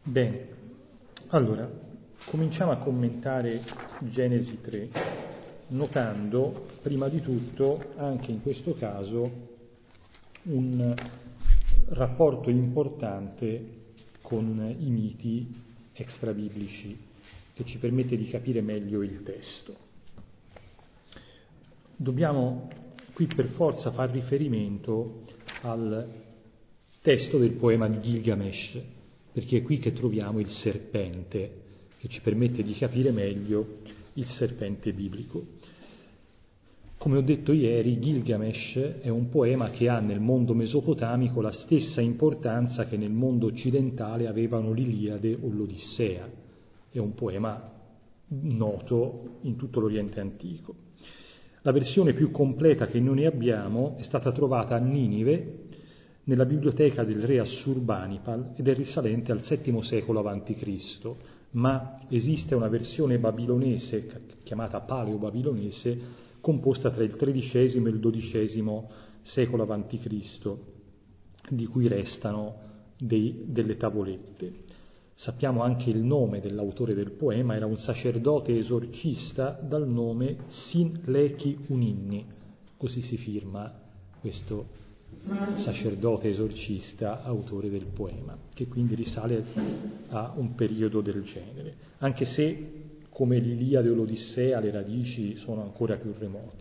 Bene, allora, cominciamo a commentare Genesi 3, notando, prima di tutto, anche in questo caso, un rapporto importante con i miti extrabiblici, che ci permette di capire meglio il testo. Dobbiamo qui per forza far riferimento al testo del poema di Gilgamesh, perché è qui che troviamo il serpente, che ci permette di capire meglio il serpente biblico. Come ho detto ieri, Gilgamesh è un poema che ha nel mondo mesopotamico la stessa importanza che nel mondo occidentale avevano l'Iliade o l'Odissea. È un poema noto in tutto l'Oriente antico. La versione più completa che noi ne abbiamo è stata trovata a Ninive, nella biblioteca del re Assurbanipal, ed è risalente al VII secolo a.C., ma esiste una versione babilonese, chiamata paleo-babilonese, composta tra il XIII e il XII secolo a.C., di cui restano delle tavolette. Sappiamo anche il nome dell'autore del poema, era un sacerdote esorcista dal nome Sinlechi Uninni, così si firma questo sacerdote esorcista autore del poema, che quindi risale a un periodo del genere, anche se come l'Iliade o l'Odissea le radici sono ancora più remote.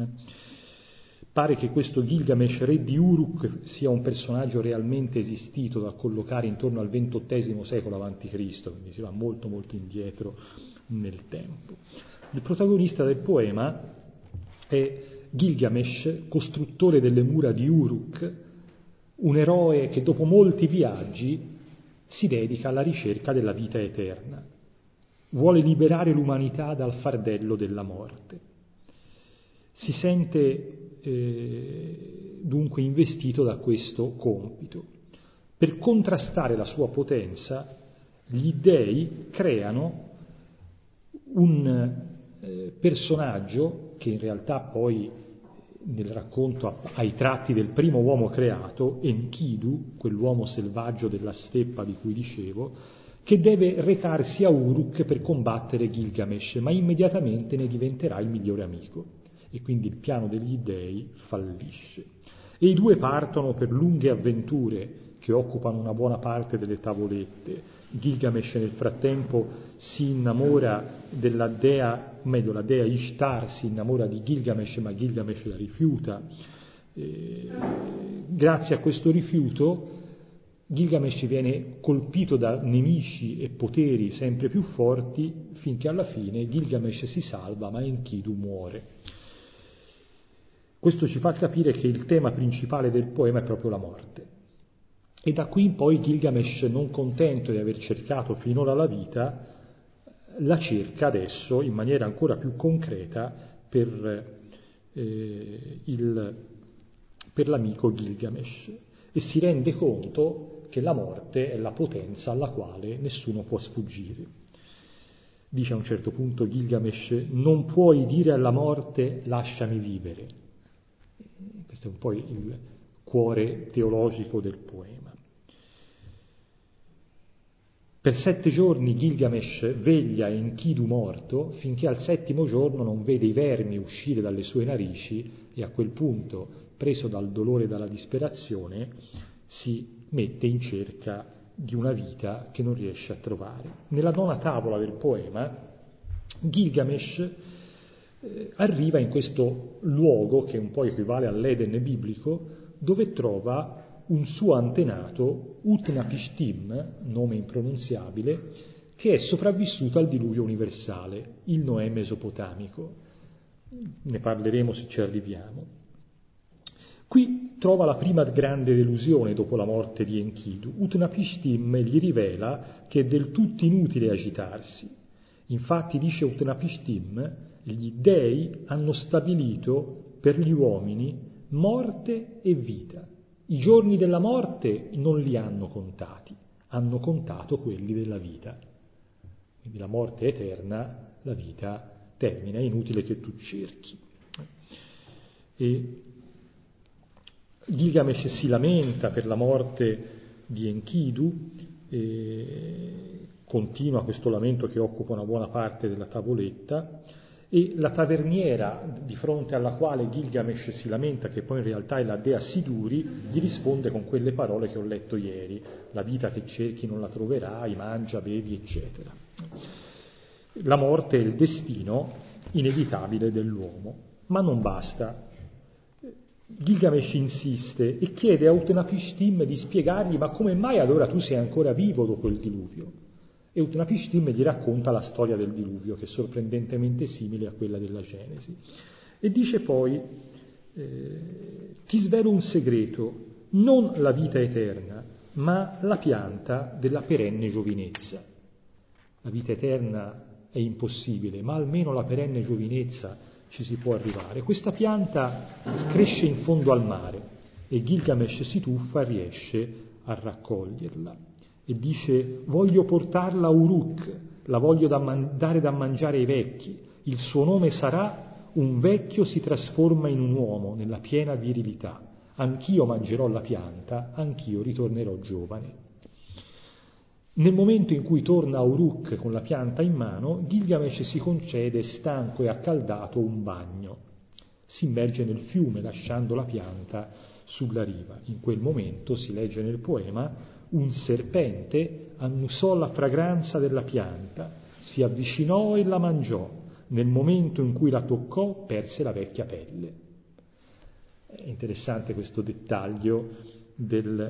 Pare che questo Gilgamesh, re di Uruk, sia un personaggio realmente esistito da collocare intorno al XXVIII secolo a.C., quindi si va molto molto indietro nel tempo. Il protagonista del poema è Gilgamesh, costruttore delle mura di Uruk, un eroe che dopo molti viaggi si dedica alla ricerca della vita eterna. Vuole liberare l'umanità dal fardello della morte. Si sente dunque investito da questo compito. Per contrastare la sua potenza, gli dei creano un personaggio che in realtà poi nel racconto ha i tratti del primo uomo creato, Enkidu, quell'uomo selvaggio della steppa di cui dicevo, che deve recarsi a Uruk per combattere Gilgamesh, ma immediatamente ne diventerà il migliore amico. E quindi il piano degli dei fallisce. E i due partono per lunghe avventure che occupano una buona parte delle tavolette. Gilgamesh nel frattempo si innamora della dea, o meglio la dea Ishtar si innamora di Gilgamesh, ma Gilgamesh la rifiuta. Grazie a questo rifiuto Gilgamesh viene colpito da nemici e poteri sempre più forti, finché alla fine Gilgamesh si salva, ma Enkidu muore. Questo ci fa capire che il tema principale del poema è proprio la morte. E da qui in poi Gilgamesh, non contento di aver cercato finora la vita, la cerca adesso in maniera ancora più concreta per l'amico Gilgamesh, e si rende conto che la morte è la potenza alla quale nessuno può sfuggire. Dice a un certo punto Gilgamesh: non puoi dire alla morte lasciami vivere. Questo è un po' il cuore teologico del poema. Per 7 giorni Gilgamesh veglia Enkidu morto, finché al 7° giorno non vede i vermi uscire dalle sue narici, e a quel punto, preso dal dolore e dalla disperazione, si mette in cerca di una vita che non riesce a trovare. Nella 9ª tavola del poema Gilgamesh arriva in questo luogo che un po' equivale all'Eden biblico, dove trova un suo antenato, Utnapishtim, nome impronunziabile, che è sopravvissuto al diluvio universale, il Noè mesopotamico. Ne parleremo se ci arriviamo. Qui trova la prima grande delusione dopo la morte di Enkidu. Utnapishtim gli rivela che è del tutto inutile agitarsi. Infatti, dice Utnapishtim, gli dei hanno stabilito per gli uomini morte e vita. I giorni della morte non li hanno contati, hanno contato quelli della vita. Quindi la morte è eterna, la vita termina, è inutile che tu cerchi. E Gilgamesh si lamenta per la morte di Enkidu, continua questo lamento che occupa una buona parte della tavoletta, e la taverniera di fronte alla quale Gilgamesh si lamenta, che poi in realtà è la dea Siduri, gli risponde con quelle parole che ho letto ieri: la vita che cerchi non la troverai, mangia, bevi, eccetera. La morte è il destino inevitabile dell'uomo, ma non basta. Gilgamesh insiste e chiede a Utnapishtim di spiegargli: ma come mai allora tu sei ancora vivo dopo il diluvio? E Utnapishtim gli racconta la storia del diluvio, che è sorprendentemente simile a quella della Genesi. E dice poi: ti svelo un segreto, non la vita eterna, ma la pianta della perenne giovinezza. La vita eterna è impossibile, ma almeno la perenne giovinezza ci si può arrivare. Questa pianta cresce in fondo al mare e Gilgamesh si tuffa e riesce a raccoglierla. E dice: voglio portarla a Uruk, la voglio dare da mangiare ai vecchi, il suo nome sarà un vecchio si trasforma in un uomo nella piena virilità, anch'io mangerò la pianta, anch'io ritornerò giovane. Nel momento in cui torna a Uruk con la pianta in mano, Gilgamesh si concede, stanco e accaldato, un bagno. Si immerge nel fiume lasciando la pianta sulla riva. In quel momento, si legge nel poema, un serpente annusò la fragranza della pianta, si avvicinò e la mangiò. Nel momento in cui la toccò, perse la vecchia pelle. È interessante questo dettaglio del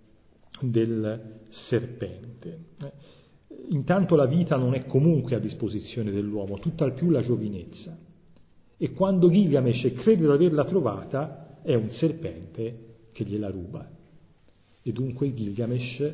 serpente. Intanto la vita non è comunque a disposizione dell'uomo, tutt'al più la giovinezza. E quando Gilgamesh crede di averla trovata, è un serpente che gliela ruba. E dunque Gilgamesh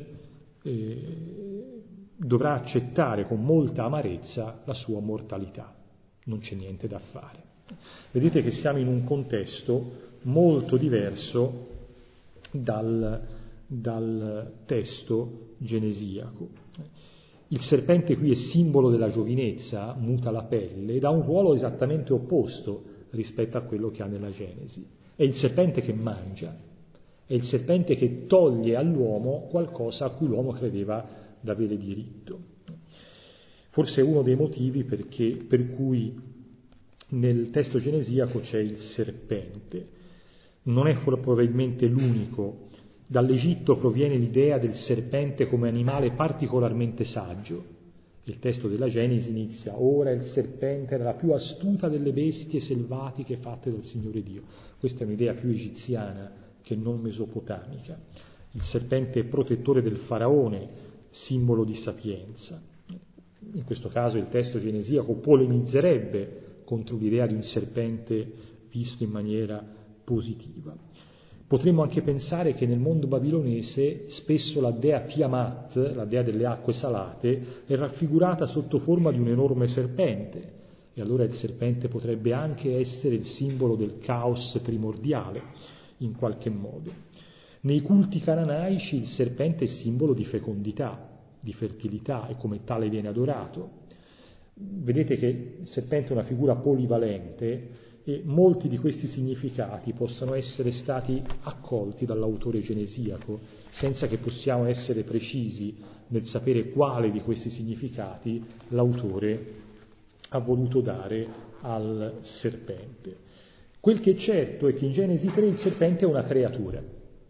dovrà accettare con molta amarezza la sua mortalità. Non c'è niente da fare. Vedete che siamo in un contesto molto diverso dal testo genesiaco. Il serpente qui è simbolo della giovinezza, muta la pelle ed ha un ruolo esattamente opposto rispetto a quello che ha nella Genesi. È il serpente che mangia, è il serpente che toglie all'uomo qualcosa a cui l'uomo credeva d'avere diritto. Forse è uno dei motivi per cui nel testo genesiaco c'è il serpente. Non è probabilmente l'unico. Dall'Egitto proviene l'idea del serpente come animale particolarmente saggio. Il testo della Genesi inizia: ora il serpente era la più astuta delle bestie selvatiche fatte dal Signore Dio. Questa è un'idea più egiziana che non mesopotamica. Il serpente è protettore del faraone, simbolo di sapienza. In questo caso il testo genesiaco polemizzerebbe contro l'idea di un serpente visto in maniera positiva. Potremmo anche pensare che nel mondo babilonese spesso la dea Tiamat, la dea delle acque salate, è raffigurata sotto forma di un enorme serpente, e allora il serpente potrebbe anche essere il simbolo del caos primordiale, in qualche modo. Nei culti cananaici il serpente è simbolo di fecondità, di fertilità, e come tale viene adorato. Vedete che il serpente è una figura polivalente, e molti di questi significati possono essere stati accolti dall'autore genesiaco, senza che possiamo essere precisi nel sapere quale di questi significati l'autore ha voluto dare al serpente. Quel che è certo è che in Genesi 3 il serpente è una creatura.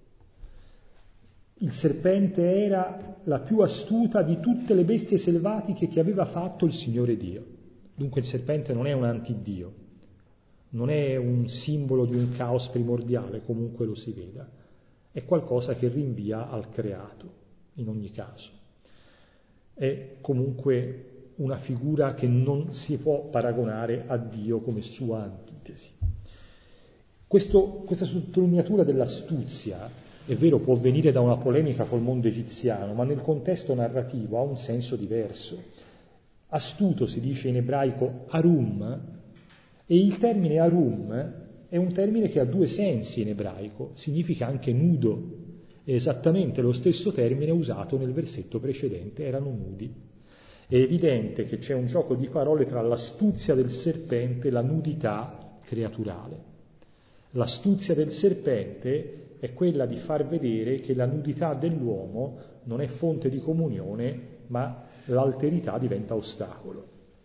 Il serpente era la più astuta di tutte le bestie selvatiche che aveva fatto il Signore Dio. Dunque il serpente non è un antidio, non è un simbolo di un caos primordiale, comunque lo si veda. È qualcosa che rinvia al creato, in ogni caso. È comunque una figura che non si può paragonare a Dio come sua antitesi. Questa sottolineatura dell'astuzia, è vero, può venire da una polemica col mondo egiziano, ma nel contesto narrativo ha un senso diverso. Astuto si dice in ebraico arum, e il termine arum è un termine che ha due sensi in ebraico, significa anche nudo, è esattamente lo stesso termine usato nel versetto precedente, erano nudi. È evidente che c'è un gioco di parole tra l'astuzia del serpente e la nudità creaturale. L'astuzia del serpente è quella di far vedere che la nudità dell'uomo non è fonte di comunione, ma l'alterità diventa ostacolo.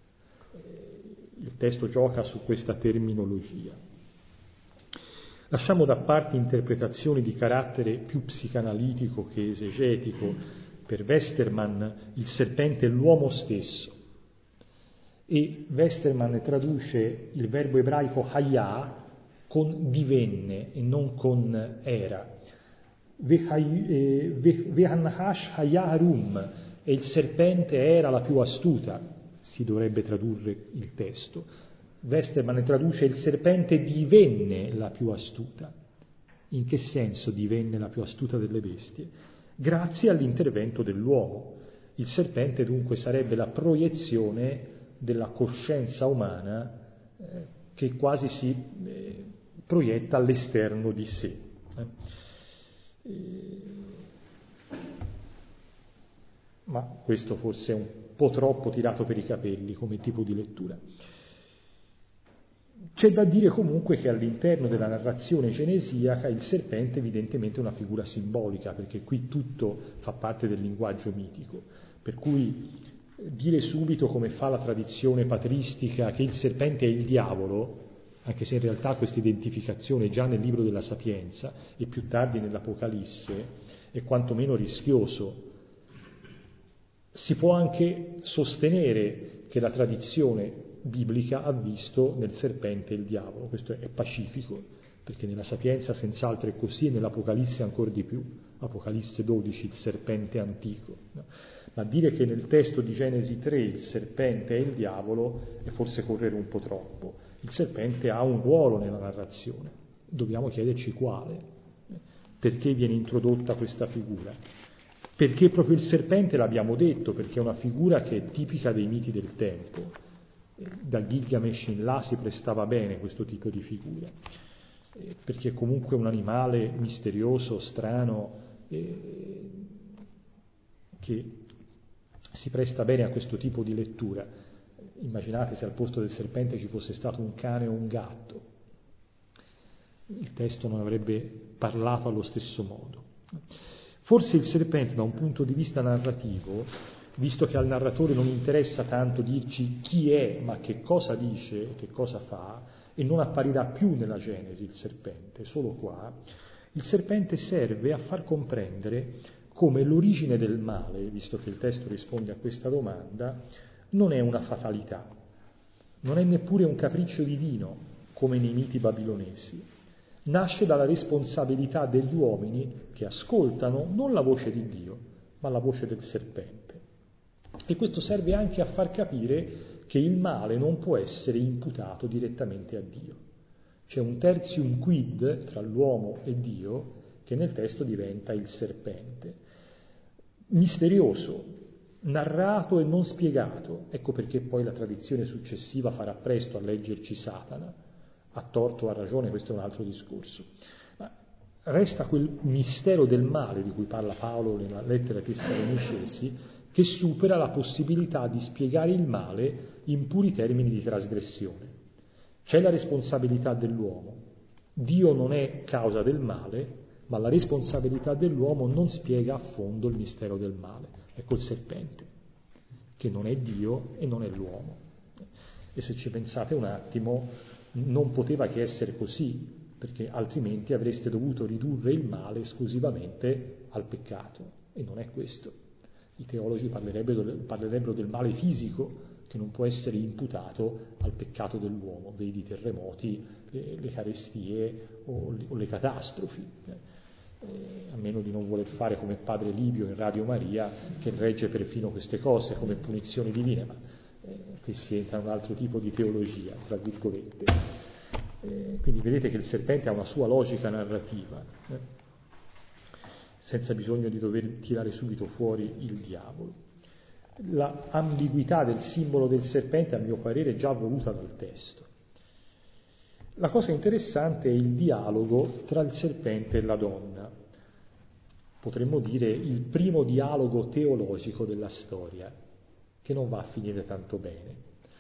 Il testo gioca su questa terminologia. Lasciamo da parte interpretazioni di carattere più psicanalitico che esegetico. Per Westermann il serpente è l'uomo stesso, e Westermann traduce il verbo ebraico hayah con divenne e non con era. Vehannahash hayaharum, e il serpente era la più astuta, si dovrebbe tradurre il testo. Westermann traduce il serpente divenne la più astuta. In che senso divenne la più astuta delle bestie? Grazie all'intervento dell'uomo. Il serpente dunque sarebbe la proiezione della coscienza umana che quasi si proietta all'esterno di sé. Ma questo forse è un po' troppo tirato per i capelli come tipo di lettura. C'è da dire comunque che all'interno della narrazione genesiaca il serpente evidentemente è una figura simbolica, perché qui tutto fa parte del linguaggio mitico, per cui dire subito, come fa la tradizione patristica, che il serpente è il diavolo, anche se in realtà questa identificazione già nel libro della Sapienza e più tardi nell'Apocalisse è quantomeno rischioso. Si può anche sostenere che la tradizione biblica ha visto nel serpente il diavolo, questo è pacifico, perché nella Sapienza senz'altro è così e nell'Apocalisse ancora di più, Apocalisse 12, il serpente antico. No? Ma dire che nel testo di Genesi 3 il serpente è il diavolo è forse correre un po' troppo. Il serpente ha un ruolo nella narrazione, dobbiamo chiederci quale, perché viene introdotta questa figura. Perché proprio il serpente, l'abbiamo detto, perché è una figura che è tipica dei miti del tempo. Da Gilgamesh in là si prestava bene questo tipo di figura, perché è comunque un animale misterioso, strano, che si presta bene a questo tipo di lettura. Immaginate se al posto del serpente ci fosse stato un cane o un gatto. Il testo non avrebbe parlato allo stesso modo. Forse il serpente, da un punto di vista narrativo, visto che al narratore non interessa tanto dirci chi è, ma che cosa dice, che cosa fa, e non apparirà più nella Genesi il serpente, solo qua, il serpente serve a far comprendere come l'origine del male, visto che il testo risponde a questa domanda, non è una fatalità, non è neppure un capriccio divino, come nei miti babilonesi. Nasce dalla responsabilità degli uomini che ascoltano non la voce di Dio, ma la voce del serpente. E questo serve anche a far capire che il male non può essere imputato direttamente a Dio. C'è un tertium quid tra l'uomo e Dio che nel testo diventa il serpente. Misterioso, narrato e non spiegato. Ecco perché poi la tradizione successiva farà presto a leggerci Satana. A torto o a ragione, questo è un altro discorso. Ma resta quel mistero del male di cui parla Paolo nella lettera ai Tessalonicesi, che supera la possibilità di spiegare il male in puri termini di trasgressione. C'è la responsabilità dell'uomo. Dio non è causa del male, ma la responsabilità dell'uomo non spiega a fondo il mistero del male. Ecco il serpente, che non è Dio e non è l'uomo. E se ci pensate un attimo, non poteva che essere così, perché altrimenti avreste dovuto ridurre il male esclusivamente al peccato, e non è questo. I teologi parlerebbero del male fisico che non può essere imputato al peccato dell'uomo, vedi i terremoti, le carestie o le catastrofi, a meno di non voler fare come padre Livio in Radio Maria, che regge perfino queste cose come punizioni divine, ma qui si entra in un altro tipo di teologia, tra virgolette. Quindi vedete che il serpente ha una sua logica narrativa, senza bisogno di dover tirare subito fuori il diavolo. La ambiguità del simbolo del serpente, a mio parere, è già voluta dal testo. La cosa interessante è il dialogo tra il serpente e la donna. Potremmo dire il primo dialogo teologico della storia, che non va a finire tanto bene.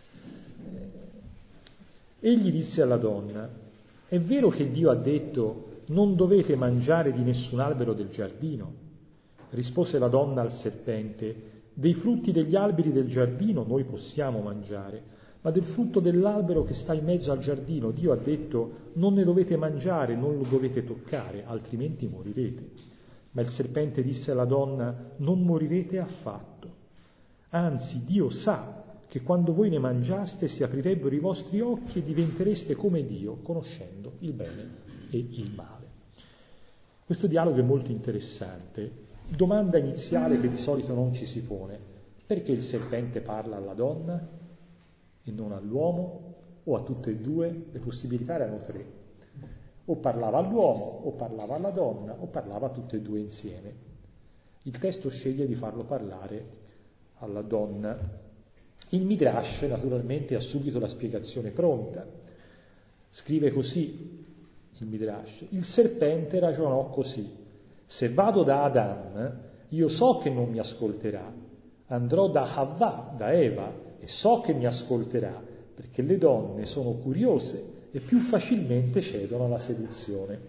Egli disse alla donna: è vero che Dio ha detto non dovete mangiare di nessun albero del giardino? Rispose la donna al serpente: dei frutti degli alberi del giardino noi possiamo mangiare, ma del frutto dell'albero che sta in mezzo al giardino Dio ha detto: non ne dovete mangiare, non lo dovete toccare, altrimenti morirete. Ma il serpente disse alla donna: non morirete affatto. Anzi, Dio sa che quando voi ne mangiaste si aprirebbero i vostri occhi e diventereste come Dio, conoscendo il bene e il male. Questo dialogo è molto interessante. Domanda iniziale che di solito non ci si pone: perché il serpente parla alla donna e non all'uomo, o a tutte e due? Le possibilità erano tre: o parlava all'uomo, o parlava alla donna, o parlava a tutte e due insieme. Il testo sceglie di farlo parlare alla donna. Il Midrash naturalmente ha subito la spiegazione pronta. Scrive così il Midrash: il serpente ragionò così: se vado da Adam, io so che non mi ascolterà, andrò da Havva, da Eva, e so che mi ascolterà, perché le donne sono curiose e più facilmente cedono alla seduzione.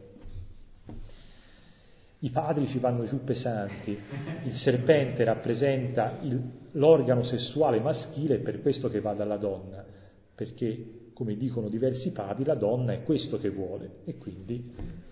I padri ci vanno giù pesanti. Il serpente rappresenta l'organo sessuale maschile, è per questo che va dalla donna, perché, come dicono diversi padri, la donna è questo che vuole, e quindi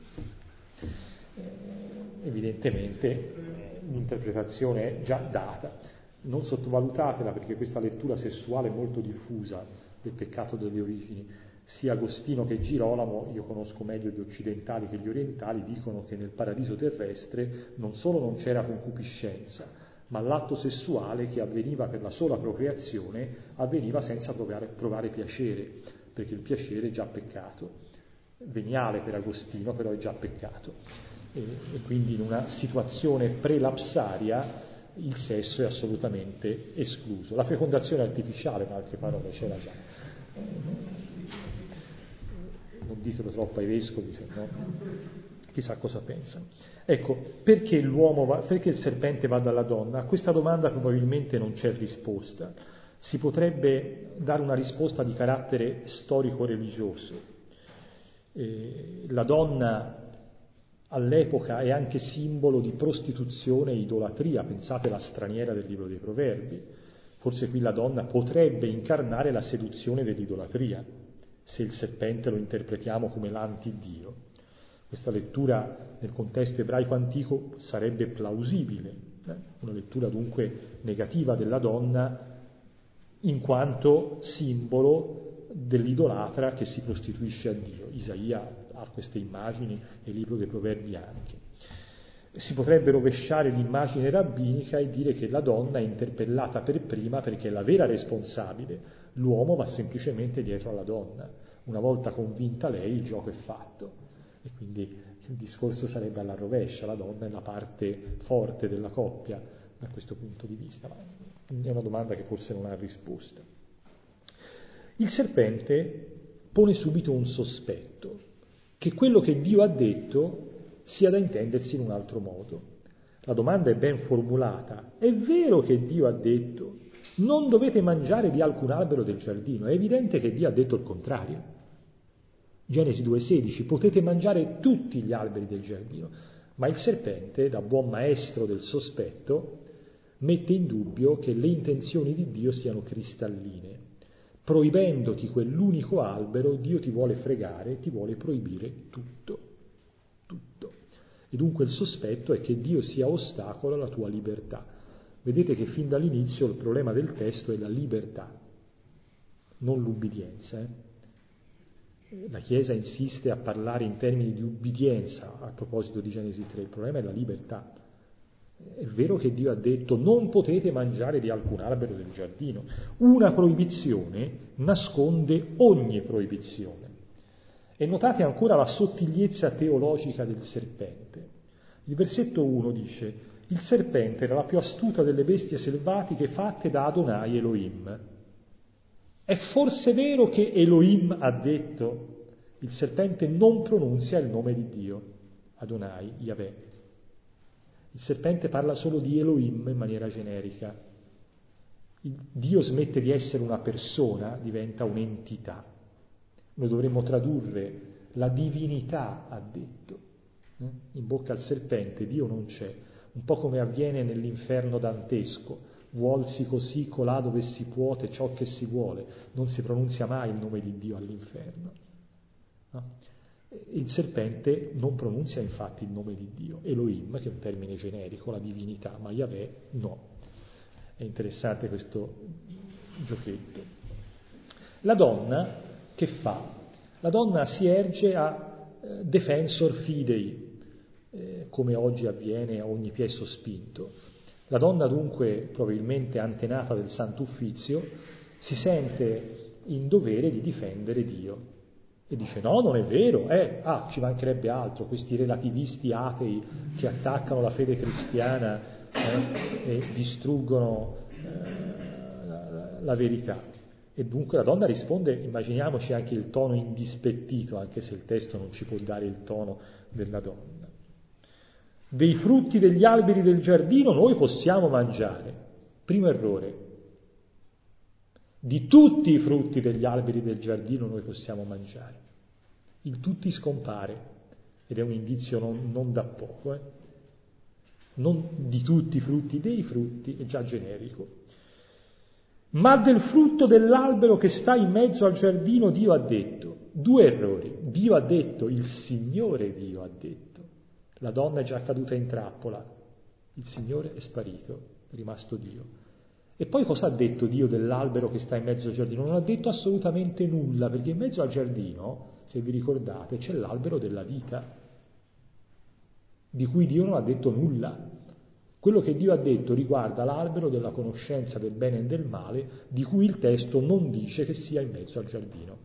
evidentemente l'interpretazione è già data. Non sottovalutatela, perché questa lettura sessuale è molto diffusa del peccato delle origini. Sia Agostino che Girolamo, io conosco meglio gli occidentali che gli orientali, dicono che nel paradiso terrestre non solo non c'era concupiscenza, ma l'atto sessuale che avveniva per la sola procreazione avveniva senza provare piacere, perché il piacere è già peccato. Veniale per Agostino, però è già peccato. E quindi in una situazione prelapsaria il sesso è assolutamente escluso. La fecondazione artificiale, in altre parole, c'era già. Non ditelo troppo ai vescovi, se no chissà cosa pensano. Ecco, perché perché il serpente va dalla donna? A questa domanda probabilmente non c'è risposta. Si potrebbe dare una risposta di carattere storico-religioso. La donna all'epoca è anche simbolo di prostituzione e idolatria. Pensate alla straniera del libro dei Proverbi. Forse qui la donna potrebbe incarnare la seduzione dell'idolatria, se il serpente lo interpretiamo come l'antidio. Questa lettura nel contesto ebraico antico sarebbe plausibile, una lettura dunque negativa della donna in quanto simbolo dell'idolatra che si prostituisce a Dio. Isaia ha queste immagini e il libro dei Proverbi anche. Si potrebbe rovesciare l'immagine rabbinica e dire che la donna è interpellata per prima perché è la vera responsabile, l'uomo va semplicemente dietro alla donna. Una volta convinta lei, il gioco è fatto. E quindi il discorso sarebbe alla rovescia: la donna è la parte forte della coppia da questo punto di vista. Ma è una domanda che forse non ha risposta. Il serpente pone subito un sospetto, che quello che Dio ha detto sia da intendersi in un altro modo. La domanda è ben formulata: è vero che Dio ha detto non dovete mangiare di alcun albero del giardino? È evidente che Dio ha detto il contrario. Genesi 2,16: potete mangiare tutti gli alberi del giardino. Ma il serpente, da buon maestro del sospetto, mette in dubbio che le intenzioni di Dio siano cristalline. Proibendoti quell'unico albero, Dio ti vuole fregare, ti vuole proibire tutto. Tutto. E dunque il sospetto è che Dio sia ostacolo alla tua libertà. Vedete che fin dall'inizio il problema del testo è la libertà, non l'ubbidienza. La Chiesa insiste a parlare in termini di ubbidienza a proposito di Genesi 3, il problema è la libertà. È vero che Dio ha detto non potete mangiare di alcun albero del giardino. Una proibizione nasconde ogni proibizione. E notate ancora la sottigliezza teologica del serpente. Il versetto 1 dice: il serpente era la più astuta delle bestie selvatiche fatte da Adonai Elohim. È forse vero che Elohim ha detto? Il serpente non pronunzia il nome di Dio, Adonai, Yahweh. Il serpente parla solo di Elohim in maniera generica. Dio smette di essere una persona, diventa un'entità. Noi dovremmo tradurre la divinità ha detto. In bocca al serpente Dio non c'è, un po' come avviene nell'inferno dantesco, vuolsi così colà dove si puote ciò che si vuole, non si pronunzia mai il nome di Dio all'inferno. No? Il serpente non pronunzia infatti il nome di Dio, Elohim, che è un termine generico, la divinità, ma Yahweh no. È interessante questo giochetto. La donna che fa? La donna si erge a defensor fidei, come oggi avviene a ogni piè sospinto. La donna dunque, probabilmente antenata del Santo Uffizio, si sente in dovere di difendere Dio. E dice: no, non è vero, ci mancherebbe altro, questi relativisti atei che attaccano la fede cristiana e distruggono la verità. E dunque la donna risponde, immaginiamoci anche il tono indispettito, anche se il testo non ci può dare il tono della donna. Dei frutti degli alberi del giardino noi possiamo mangiare. Primo errore. Di tutti i frutti degli alberi del giardino noi possiamo mangiare. Il tutti scompare, ed è un indizio non da poco. Non di tutti i frutti, dei frutti, è già generico. Ma del frutto dell'albero che sta in mezzo al giardino Dio ha detto. Due errori. Dio ha detto, il Signore Dio ha detto. La donna è già caduta in trappola, il Signore è sparito, è rimasto Dio. E poi cosa ha detto Dio dell'albero che sta in mezzo al giardino? Non ha detto assolutamente nulla, perché in mezzo al giardino, se vi ricordate, c'è l'albero della vita, di cui Dio non ha detto nulla. Quello che Dio ha detto riguarda l'albero della conoscenza del bene e del male, di cui il testo non dice che sia in mezzo al giardino.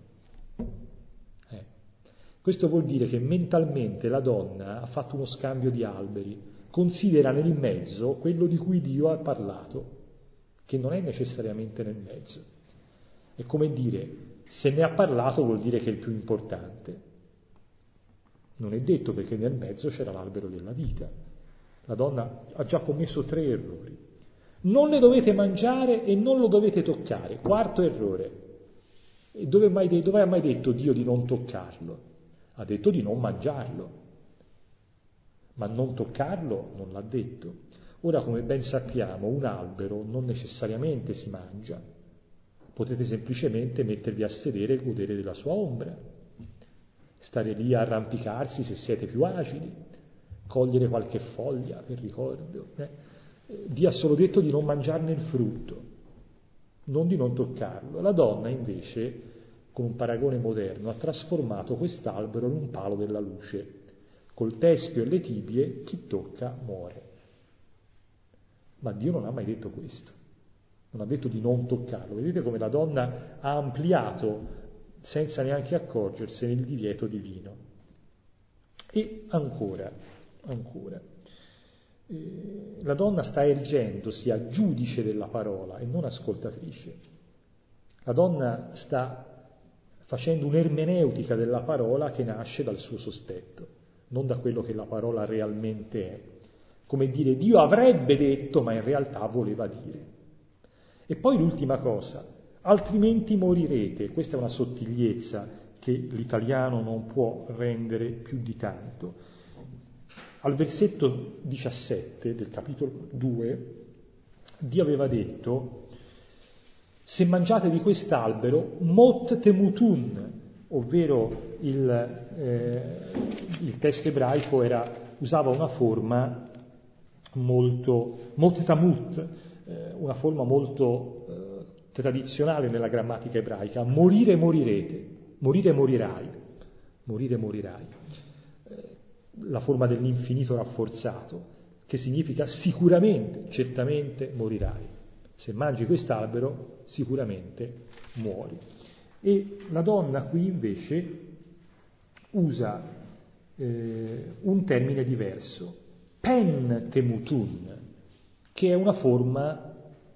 Questo vuol dire che mentalmente la donna ha fatto uno scambio di alberi, considera nel mezzo quello di cui Dio ha parlato, che non è necessariamente nel mezzo. È come dire, se ne ha parlato vuol dire che è il più importante. Non è detto, perché nel mezzo c'era l'albero della vita. La donna ha già commesso 3 errori. Non ne dovete mangiare e non lo dovete toccare. Quarto errore. E dove ha mai detto Dio di non toccarlo? Ha detto di non mangiarlo, ma non toccarlo non l'ha detto. Ora, come ben sappiamo, un albero non necessariamente si mangia, potete semplicemente mettervi a sedere e godere della sua ombra, stare lì a arrampicarsi se siete più agili, cogliere qualche foglia per ricordo. Dio ha solo detto di non mangiarne il frutto, non di non toccarlo. La donna invece, con un paragone moderno, ha trasformato quest'albero in un palo della luce. Col teschio e le tibie chi tocca muore. Ma Dio non ha mai detto questo. Non ha detto di non toccarlo. Vedete come la donna ha ampliato, senza neanche accorgersene, il divieto divino. E ancora, la donna sta ergendosi a giudice della parola e non ascoltatrice. La donna sta facendo un'ermeneutica della parola che nasce dal suo sospetto, non da quello che la parola realmente è. Come dire, Dio avrebbe detto, ma in realtà voleva dire. E poi l'ultima cosa, altrimenti morirete. Questa è una sottigliezza che l'italiano non può rendere più di tanto. Al versetto 17 del capitolo 2, Dio aveva detto: se mangiate di quest'albero, mot temutun, ovvero il testo ebraico usava una forma mot tamut, una forma molto tradizionale nella grammatica ebraica: morire morirete, morire morirai, morire morirai. La forma dell'infinito rafforzato, che significa sicuramente, certamente morirai. Se mangi quest'albero sicuramente muori. E la donna qui invece usa un termine diverso, pen temutun, che è una forma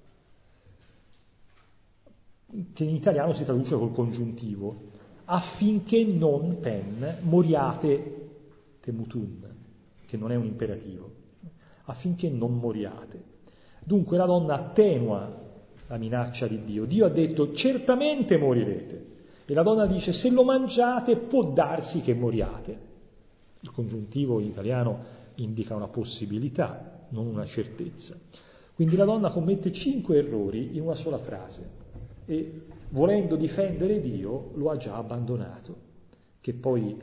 che in italiano si traduce col congiuntivo, affinché non pen moriate temutun, che non è un imperativo, affinché non moriate. Dunque la donna attenua la minaccia di Dio. Dio ha detto certamente morirete, e la donna dice se lo mangiate può darsi che moriate. Il congiuntivo in italiano indica una possibilità. non una certezza. Quindi la donna commette 5 errori in una sola frase e volendo difendere Dio lo ha già abbandonato, che poi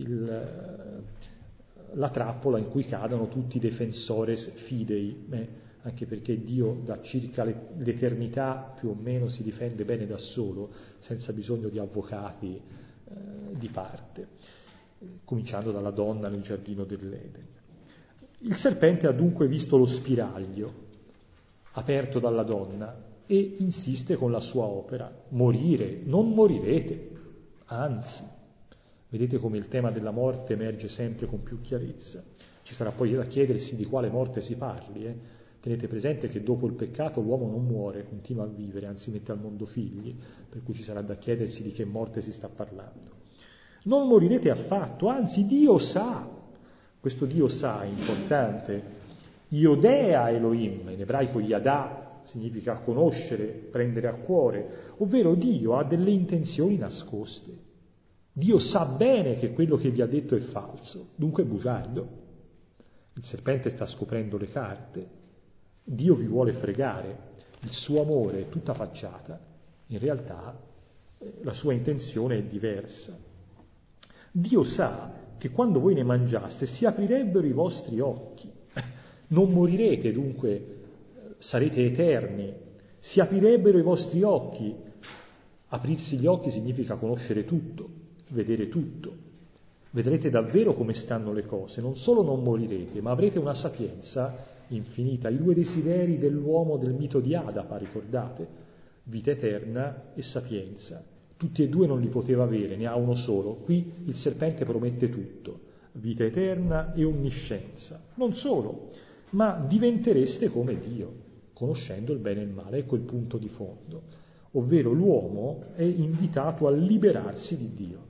la trappola in cui cadono tutti i defensores fidei, anche perché Dio da circa l'eternità più o meno si difende bene da solo, senza bisogno di avvocati di parte, cominciando dalla donna nel giardino dell'Eden. Il serpente ha dunque visto lo spiraglio aperto dalla donna e insiste con la sua opera: morire, non morirete, anzi. Vedete come il tema della morte emerge sempre con più chiarezza. Ci sarà poi da chiedersi di quale morte si parli. Tenete presente che dopo il peccato l'uomo non muore, continua a vivere, anzi mette al mondo figli, per cui ci sarà da chiedersi di che morte si sta parlando. Non morirete affatto, anzi Dio sa. Questo Dio sa è importante. Iodea Elohim, in ebraico Yadà, significa conoscere, prendere a cuore, ovvero Dio ha delle intenzioni nascoste. Dio sa bene che quello che vi ha detto è falso, dunque è bugiardo. Il serpente sta scoprendo le carte. Dio vi vuole fregare. Il suo amore è tutta facciata. In realtà la sua intenzione è diversa. Dio sa che quando voi ne mangiaste si aprirebbero i vostri occhi. Non morirete, dunque sarete eterni. Si aprirebbero i vostri occhi. Aprirsi gli occhi significa conoscere tutto, vedere tutto. Vedrete davvero come stanno le cose. Non solo non morirete, ma avrete una sapienza infinita. I 2 desideri dell'uomo del mito di Adapa, ricordate? Vita eterna e sapienza. Tutti e 2 non li poteva avere, ne ha uno solo. Qui il serpente promette tutto: vita eterna e onniscienza. Non solo, ma diventereste come Dio, conoscendo il bene e il male. Ecco il punto di fondo, ovvero l'uomo è invitato a liberarsi di Dio,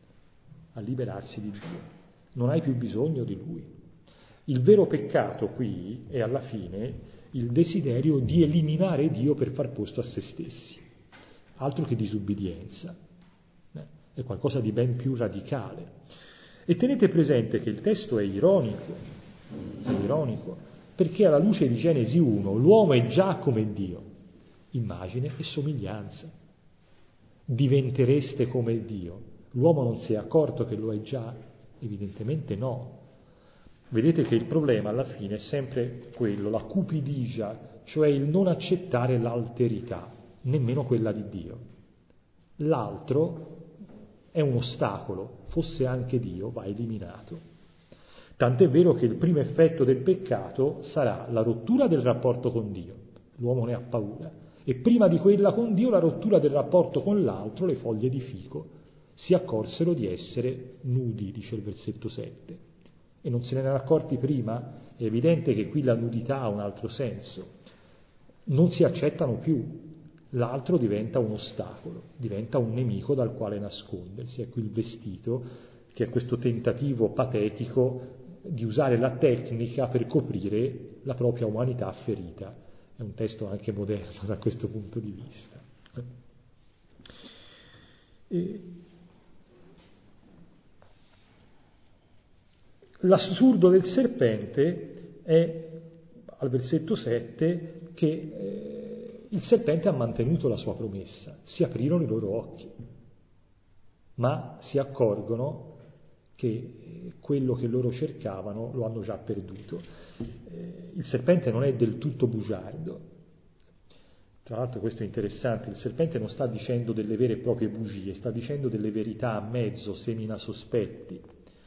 non hai più bisogno di Lui. Il vero peccato qui è alla fine il desiderio di eliminare Dio per far posto a se stessi, altro che disubbidienza, è qualcosa di ben più radicale. E tenete presente che il testo è ironico, perché alla luce di Genesi 1 l'uomo è già come Dio, immagine e somiglianza. Diventereste come Dio. L'uomo non si è accorto che lo è già? Evidentemente no. Vedete che il problema alla fine è sempre quello, la cupidigia, cioè il non accettare l'alterità, nemmeno quella di Dio. L'altro è un ostacolo, fosse anche Dio, va eliminato. Tant'è vero che il primo effetto del peccato sarà la rottura del rapporto con Dio. L'uomo ne ha paura. E prima di quella con Dio, la rottura del rapporto con l'altro, le foglie di fico, si accorsero di essere nudi, dice il versetto 7. E non se ne erano accorti prima? È evidente che qui la nudità ha un altro senso. Non si accettano più. L'altro diventa un ostacolo, diventa un nemico dal quale nascondersi. Ecco il vestito, che è questo tentativo patetico di usare la tecnica per coprire la propria umanità ferita. È un testo anche moderno da questo punto di vista. L'assurdo del serpente è, al versetto 7, che il serpente ha mantenuto la sua promessa, si aprirono i loro occhi, ma si accorgono che quello che loro cercavano lo hanno già perduto. Il serpente non è del tutto bugiardo. Tra l'altro questo è interessante, il serpente non sta dicendo delle vere e proprie bugie, sta dicendo delle verità a mezzo, semina sospetti,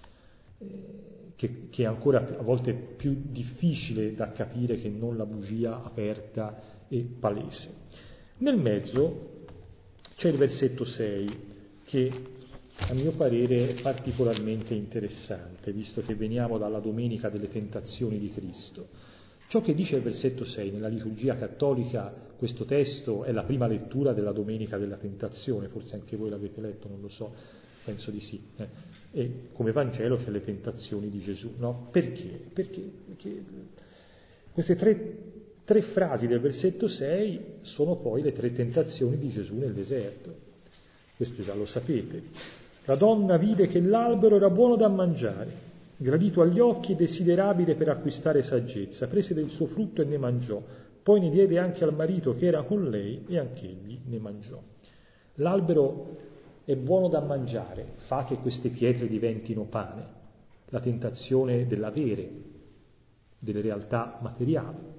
che è ancora a volte più difficile da capire che non la bugia aperta e palese. Nel mezzo c'è il versetto 6 che a mio parere è particolarmente interessante, visto che veniamo dalla Domenica delle Tentazioni di Cristo. Ciò che dice il versetto 6, nella liturgia cattolica questo testo è la prima lettura della Domenica della Tentazione, forse anche voi l'avete letto, non lo so, penso di sì. E come Vangelo c'è le tentazioni di Gesù, no? Perché? Perché queste tre frasi del versetto 6 sono poi le 3 tentazioni di Gesù nel deserto. Questo già lo sapete. La donna vide che l'albero era buono da mangiare gradito agli occhi e desiderabile per acquistare saggezza, prese del suo frutto e ne mangiò, poi ne diede anche al marito che era con lei e anch'egli ne mangiò. L'albero è buono da mangiare, fa che queste pietre diventino pane, la tentazione dell'avere, delle realtà materiali.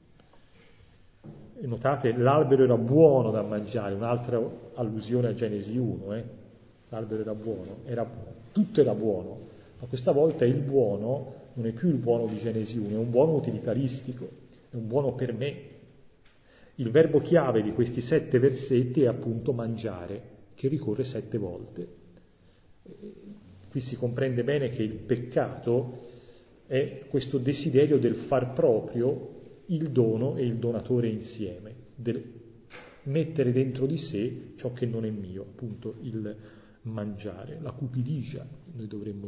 E notate, l'albero era buono da mangiare, un'altra allusione a Genesi 1, L'albero era buono, tutto era buono, ma questa volta il buono non è più il buono di Genesi 1, è un buono utilitaristico, è un buono per me. Il verbo chiave di questi 7 versetti è appunto mangiare, che ricorre 7 volte. Qui si comprende bene che il peccato è questo desiderio del far proprio il dono e il donatore insieme, del mettere dentro di sé ciò che non è mio, appunto il mangiare, la cupidigia, noi dovremmo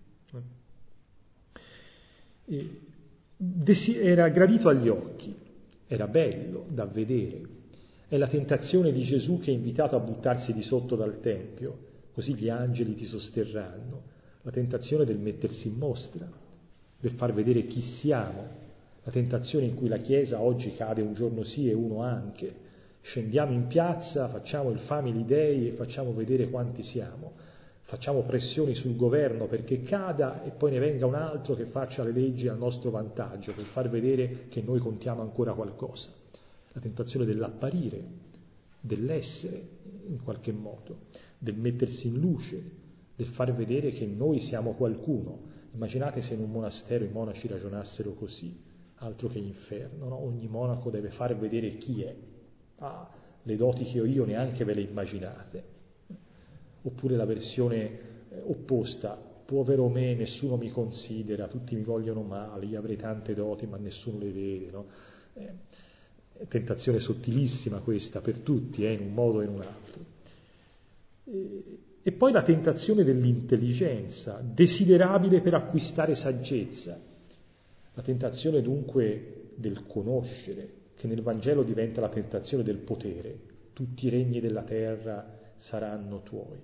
dire. Era gradito agli occhi, era bello da vedere. È la tentazione di Gesù che è invitato a buttarsi di sotto dal Tempio, così gli angeli ti sosterranno. La tentazione del mettersi in mostra, del far vedere chi siamo. La tentazione in cui la Chiesa oggi cade un giorno sì e uno anche. Scendiamo in piazza, facciamo il Family Day e facciamo vedere quanti siamo. Facciamo pressioni sul governo perché cada e poi ne venga un altro che faccia le leggi a nostro vantaggio per far vedere che noi contiamo ancora qualcosa. La tentazione dell'apparire, dell'essere in qualche modo, del mettersi in luce, del far vedere che noi siamo qualcuno. Immaginate se in un monastero i monaci ragionassero così. Altro che inferno, no? Ogni monaco deve far vedere chi è. Le doti che ho io neanche ve le immaginate. Oppure la versione opposta, povero me, nessuno mi considera, tutti mi vogliono male, io avrei tante doti ma nessuno le vede, no? È tentazione sottilissima questa per tutti, in un modo e in un altro. E poi la tentazione dell'intelligenza, desiderabile per acquistare saggezza. La tentazione dunque del conoscere, che nel Vangelo diventa la tentazione del potere. Tutti i regni della terra saranno tuoi.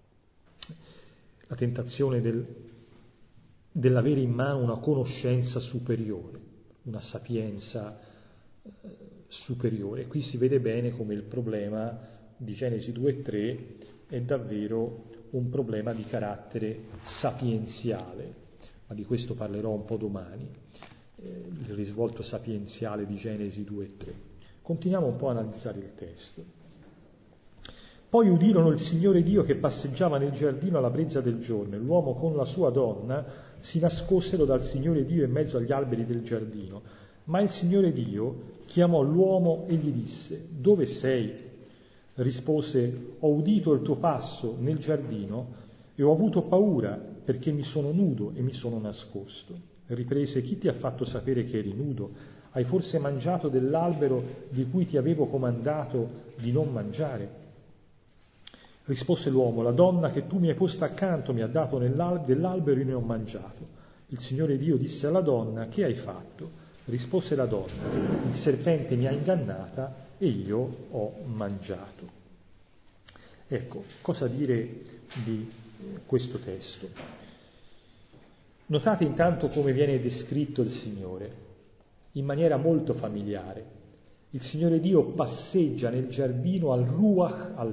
La tentazione dell'avere in mano una conoscenza superiore, una sapienza superiore. Qui si vede bene come il problema di Genesi 2 e 3 è davvero un problema di carattere sapienziale, ma di questo parlerò un po' domani, il risvolto sapienziale di Genesi 2 e 3. Continuiamo un po' a analizzare il testo. Poi udirono il Signore Dio che passeggiava nel giardino alla brezza del giorno, e l'uomo con la sua donna si nascosero dal Signore Dio in mezzo agli alberi del giardino. Ma il Signore Dio chiamò l'uomo e gli disse: dove sei? Rispose: ho udito il tuo passo nel giardino e ho avuto paura perché mi sono nudo e mi sono nascosto. Riprese: chi ti ha fatto sapere che eri nudo? Hai forse mangiato dell'albero di cui ti avevo comandato di non mangiare? Rispose l'uomo: la donna che tu mi hai posta accanto mi ha dato dell'albero e ne ho mangiato. Il Signore Dio disse alla donna: che hai fatto? Rispose la donna: il serpente mi ha ingannata e io ho mangiato. Ecco, cosa dire di questo testo? Notate intanto come viene descritto il Signore, in maniera molto familiare. Il Signore Dio passeggia nel giardino al ruach, al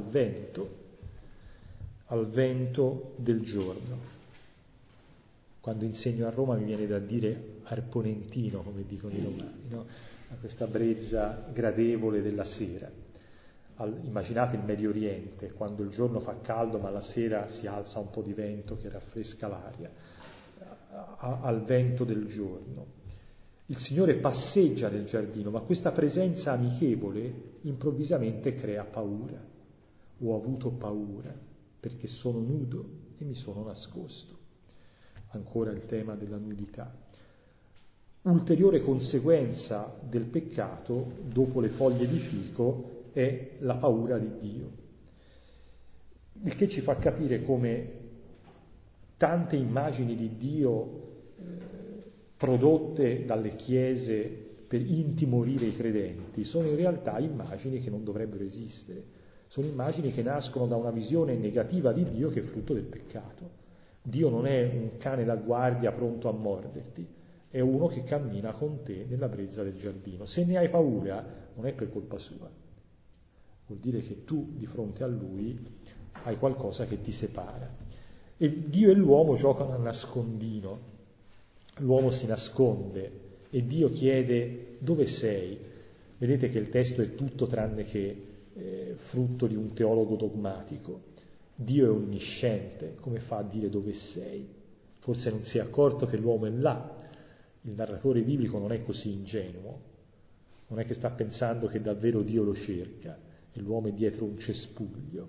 vento del giorno. Quando insegno a Roma mi viene da dire arponentino, come dicono i romani, no? A questa brezza gradevole della sera. Immaginate il Medio Oriente, quando il giorno fa caldo ma la sera si alza un po' di vento che raffresca l'aria, al vento del giorno. Il Signore passeggia nel giardino, ma questa presenza amichevole improvvisamente crea paura. Ho avuto paura perché sono nudo e mi sono nascosto. Ancora il tema della nudità. Ulteriore conseguenza del peccato, dopo le foglie di fico, è la paura di Dio. Il che ci fa capire come tante immagini di Dio prodotte dalle chiese per intimorire i credenti sono in realtà immagini che non dovrebbero esistere. Sono immagini che nascono da una visione negativa di Dio che è frutto del peccato. Dio non è un cane da guardia pronto a morderti, è uno che cammina con te nella brezza del giardino. Se ne hai paura, non è per colpa sua, vuol dire che tu di fronte a lui hai qualcosa che ti separa. E Dio e l'uomo giocano a nascondino, l'uomo si nasconde e Dio chiede: dove sei? Vedete che il testo è tutto tranne che frutto di un teologo dogmatico. Dio è onnisciente, come fa a dire dove sei? Forse non si è accorto che l'uomo è là. Il narratore biblico non è così ingenuo, non è che sta pensando che davvero Dio lo cerca e l'uomo è dietro un cespuglio.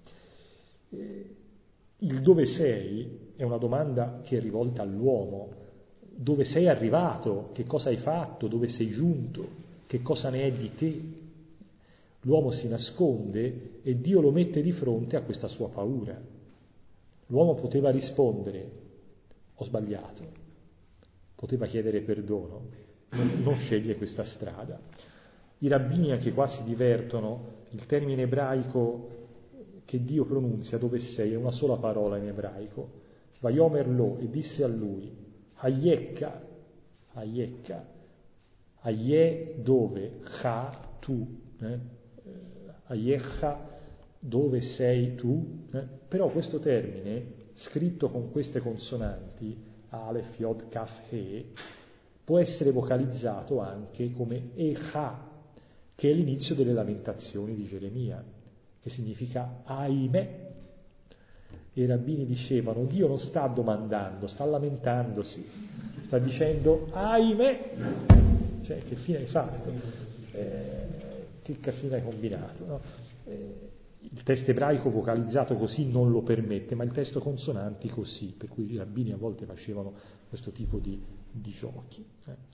Il dove sei è una domanda che è rivolta all'uomo. Dove sei arrivato? Che cosa hai fatto? Dove sei giunto? Che cosa ne è di te? L'uomo si nasconde e Dio lo mette di fronte a questa sua paura. L'uomo poteva rispondere: ho sbagliato, poteva chiedere perdono, non sceglie questa strada. I rabbini anche qua si divertono, il termine ebraico che Dio pronunzia, dove sei, è una sola parola in ebraico, Vayomer lo, e disse a lui, Hayekka, Hayè dove, Ha tu, Hayekha dove sei tu, però questo termine, scritto con queste consonanti, Aleph, Yod, Kaf, He, può essere vocalizzato anche come Echa, che è l'inizio delle lamentazioni di Geremia, che significa ahimè. E i rabbini dicevano: Dio non sta domandando, sta lamentandosi, sta dicendo ahimè, cioè che fine hai fatto, che casino hai combinato, no? Il testo ebraico vocalizzato così non lo permette, ma il testo consonanti così, per cui i rabbini a volte facevano questo tipo di giochi.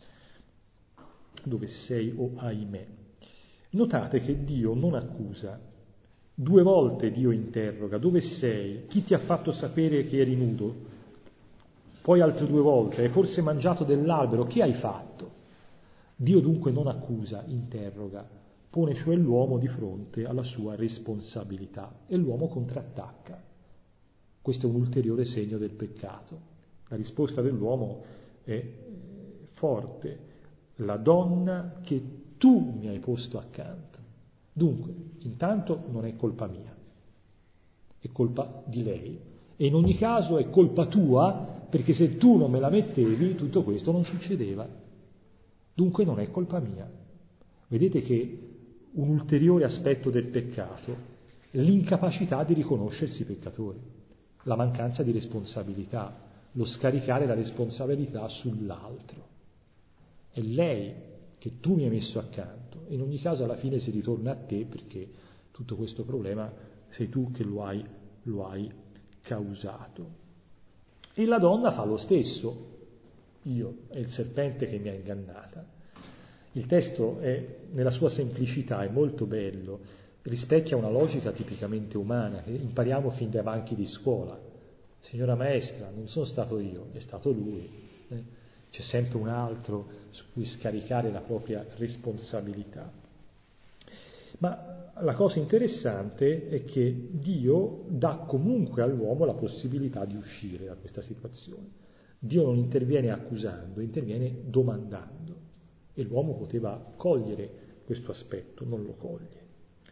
Dove sei o ahimè. Notate che Dio non accusa. 2 volte Dio interroga: dove sei? Chi ti ha fatto sapere che eri nudo? Poi altre 2 volte: hai forse mangiato dell'albero? Che hai fatto? Dio dunque non accusa, interroga, pone cioè l'uomo di fronte alla sua responsabilità e l'uomo contrattacca. Questo è un ulteriore segno del peccato. La risposta dell'uomo è forte: la donna che tu mi hai posto accanto. Dunque, intanto non è colpa mia, è colpa di lei, e in ogni caso è colpa tua, perché se tu non me la mettevi tutto questo non succedeva. Dunque non è colpa mia. Vedete che un ulteriore aspetto del peccato è l'incapacità di riconoscersi peccatore, la mancanza di responsabilità, lo scaricare la responsabilità sull'altro. È lei che tu mi hai messo accanto, e in ogni caso alla fine si ritorna a te, perché tutto questo problema sei tu che lo hai causato. E la donna fa lo stesso: io, è il serpente che mi ha ingannata. Il testo è, nella sua semplicità, è molto bello, rispecchia una logica tipicamente umana che impariamo fin dai banchi di scuola. Signora maestra, non sono stato io, è stato lui. C'è sempre un altro su cui scaricare la propria responsabilità. Ma la cosa interessante è che Dio dà comunque all'uomo la possibilità di uscire da questa situazione. Dio non interviene accusando, interviene domandando, e l'uomo poteva cogliere questo aspetto, non lo coglie.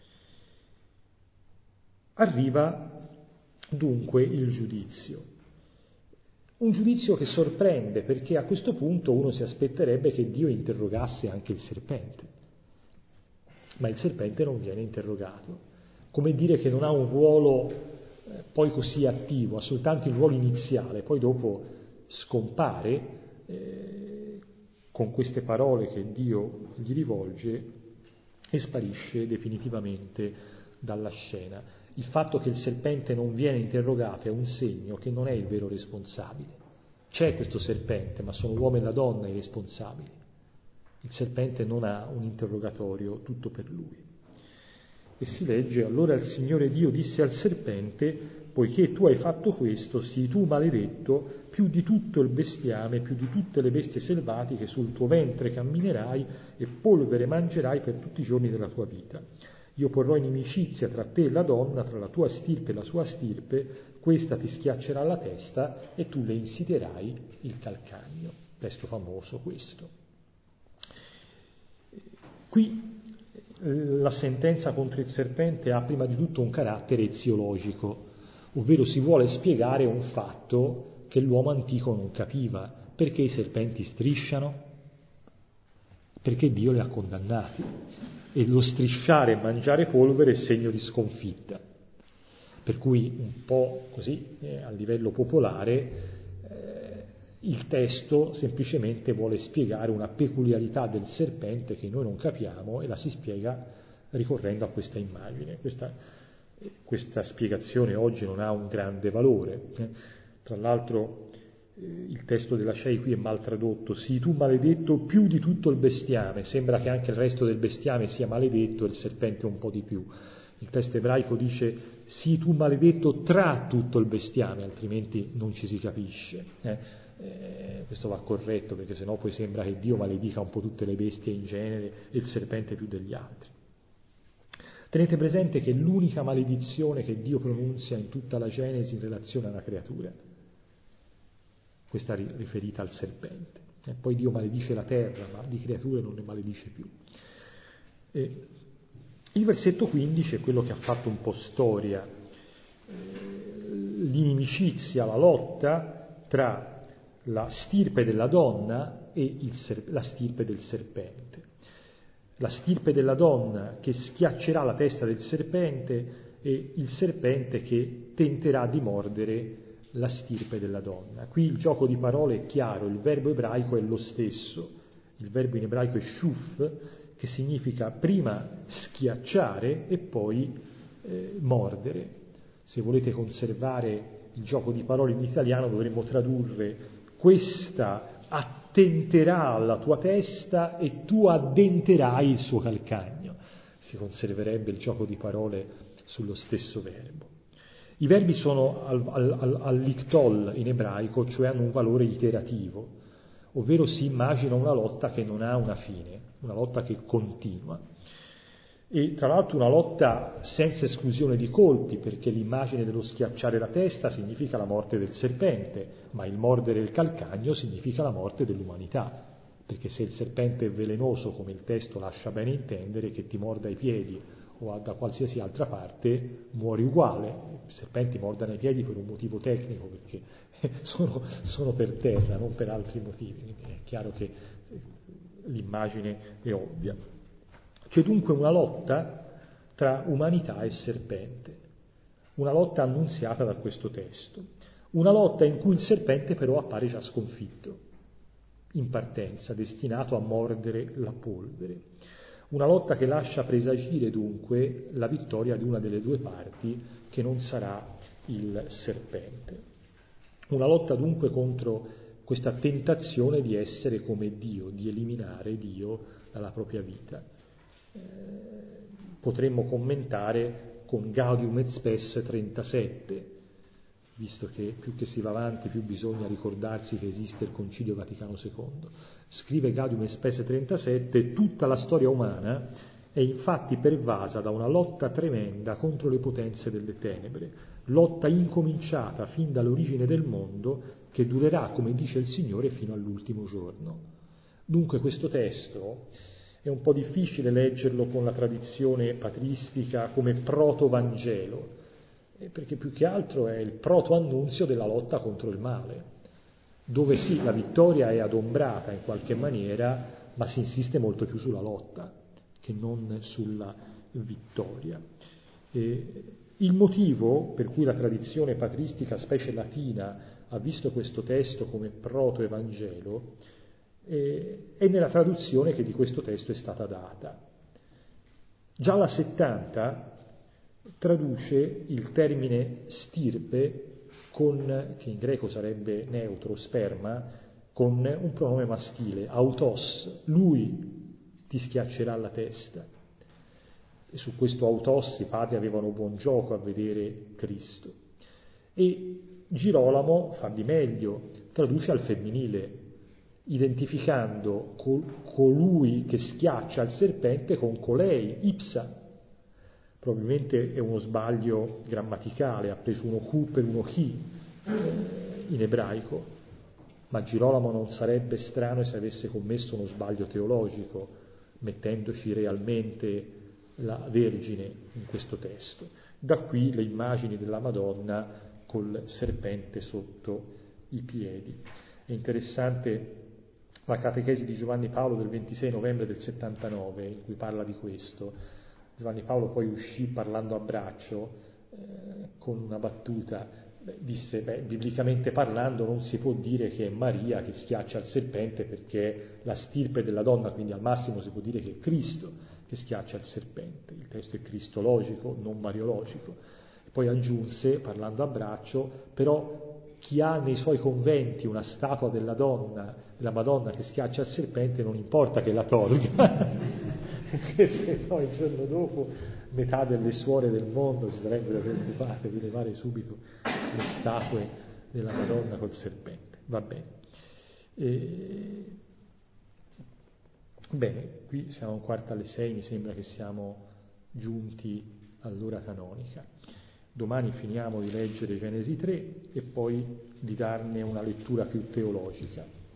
Arriva dunque il giudizio. Un giudizio che sorprende, perché a questo punto uno si aspetterebbe che Dio interrogasse anche il serpente, ma il serpente non viene interrogato, come dire che non ha un ruolo poi così attivo, ha soltanto il ruolo iniziale, poi dopo scompare con queste parole che Dio gli rivolge e sparisce definitivamente dalla scena. Il fatto che il serpente non viene interrogato è un segno che non è il vero responsabile. C'è questo serpente, ma sono l'uomo e la donna i responsabili. Il serpente non ha un interrogatorio tutto per lui. E si legge: allora il Signore Dio disse al serpente: poiché tu hai fatto questo, sii tu maledetto più di tutto il bestiame, più di tutte le bestie selvatiche, sul tuo ventre camminerai e polvere mangerai per tutti i giorni della tua vita. io porrò inimicizia tra te e la donna, tra la tua stirpe e la sua stirpe, questa ti schiaccerà la testa e tu le insidierai il calcagno. Testo famoso questo. Qui la sentenza contro il serpente ha prima di tutto un carattere eziologico, ovvero si vuole spiegare un fatto che l'uomo antico non capiva. Perché i serpenti strisciano? Perché Dio li ha condannati. E lo strisciare e mangiare polvere è segno di sconfitta. Per cui un po' così, a livello popolare, il testo semplicemente vuole spiegare una peculiarità del serpente che noi non capiamo e la si spiega ricorrendo a questa immagine. Questa spiegazione oggi non ha un grande valore. Tra l'altro il testo della Cei qui è mal tradotto: sii tu maledetto più di tutto il bestiame. Sembra che anche il resto del bestiame sia maledetto e il serpente un po' di più. Il testo ebraico dice sii tu maledetto tra tutto il bestiame, altrimenti non ci si capisce. Questo va corretto, perché sennò poi sembra che Dio maledica un po' tutte le bestie in genere e il serpente più degli altri. Tenete presente che l'unica maledizione che Dio pronunzia in tutta la Genesi in relazione alla creatura, questa riferita al serpente. Poi Dio maledice la terra, ma di creature non ne maledice più. Il versetto 15 è quello che ha fatto un po' storia, l'inimicizia, la lotta tra la stirpe della donna e la stirpe del serpente. La stirpe della donna che schiaccerà la testa del serpente e il serpente che tenterà di mordere la stirpe della donna. Qui il gioco di parole è chiaro, il verbo ebraico è lo stesso, il verbo in ebraico è shuf, che significa prima schiacciare e poi mordere. Se volete conservare il gioco di parole in italiano dovremmo tradurre: questa attenterà alla tua testa e tu addenterai il suo calcagno. Si conserverebbe il gioco di parole sullo stesso verbo. I verbi sono all'ictol in ebraico, cioè hanno un valore iterativo, ovvero si immagina una lotta che non ha una fine, una lotta che continua. E tra l'altro una lotta senza esclusione di colpi, perché l'immagine dello schiacciare la testa significa la morte del serpente, ma il mordere il calcagno significa la morte dell'umanità, perché se il serpente è velenoso, come il testo lascia bene intendere, che ti morda ai piedi o da qualsiasi altra parte, muori uguale. I serpenti mordano ai piedi per un motivo tecnico, perché sono per terra, non per altri motivi, quindi è chiaro che l'immagine è ovvia. C'è dunque una lotta tra umanità e serpente, una lotta annunziata da questo testo, una lotta in cui il serpente però appare già sconfitto, in partenza, destinato a mordere la polvere. Una lotta che lascia presagire dunque la vittoria di una delle due parti, che non sarà il serpente. Una lotta dunque contro questa tentazione di essere come Dio, di eliminare Dio dalla propria vita. Potremmo commentare con Gaudium et Spes 37, visto che più che si va avanti più bisogna ricordarsi che esiste il Concilio Vaticano II. Scrive Gaudium et Spes 37: tutta la storia umana è infatti pervasa da una lotta tremenda contro le potenze delle tenebre, lotta incominciata fin dall'origine del mondo, che durerà, come dice il Signore, fino all'ultimo giorno. Dunque questo testo è un po' difficile leggerlo con la tradizione patristica come proto-vangelo, perché più che altro è il proto-annunzio della lotta contro il male, dove sì, la vittoria è adombrata in qualche maniera, ma si insiste molto più sulla lotta che non sulla vittoria. Il motivo per cui la tradizione patristica, specie latina, ha visto questo testo come proto-evangelo è nella traduzione che di questo testo è stata data. Già la 70 traduce il termine stirpe che in greco sarebbe neutro, sperma, con un pronome maschile, autos, lui ti schiaccerà la testa. E su questo autos i padri avevano buon gioco a vedere Cristo. E Girolamo fa di meglio, traduce al femminile, identificando colui che schiaccia il serpente con colei, ipsa, probabilmente è uno sbaglio grammaticale, ha preso uno Q per uno chi in ebraico, ma Girolamo non sarebbe strano se avesse commesso uno sbaglio teologico, mettendoci realmente la Vergine in questo testo. Da qui le immagini della Madonna col serpente sotto i piedi. È interessante la catechesi di Giovanni Paolo del 26 novembre del 79, in cui parla di questo. Giovanni Paolo poi uscì parlando a braccio con una battuta, disse, biblicamente parlando non si può dire che è Maria che schiaccia il serpente perché è la stirpe della donna, quindi al massimo si può dire che è Cristo che schiaccia il serpente. Il testo è cristologico, non mariologico. E poi aggiunse, parlando a braccio, però chi ha nei suoi conventi una statua della Madonna che schiaccia il serpente non importa che la tolga, perché se no il giorno dopo metà delle suore del mondo si sarebbero preoccupate di levare subito le statue della Madonna col serpente. Va bene. Bene, qui siamo un quarto alle 6, mi sembra che siamo giunti all'ora canonica. Domani finiamo di leggere Genesi 3 e poi di darne una lettura più teologica.